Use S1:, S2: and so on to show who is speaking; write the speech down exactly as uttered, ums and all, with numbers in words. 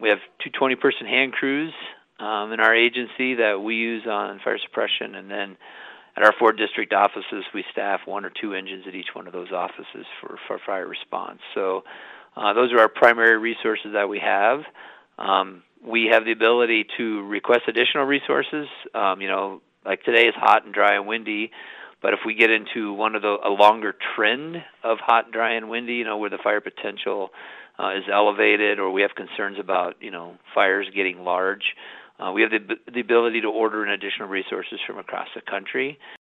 S1: we have two twenty-person hand crews um, in our agency that we use on fire suppression, and then at our four district offices, we staff one or two engines at each one of those offices for, for fire response. So uh, those are our primary resources that we have. Um, we have the ability to request additional resources. Um, you know, like today is hot and dry and windy, but if we get into one of the a longer trend of hot, dry, and windy, you know, where the fire potential uh, is elevated, or we have concerns about, you know, fires getting large, uh, we have the, the ability to order in additional resources from across the country.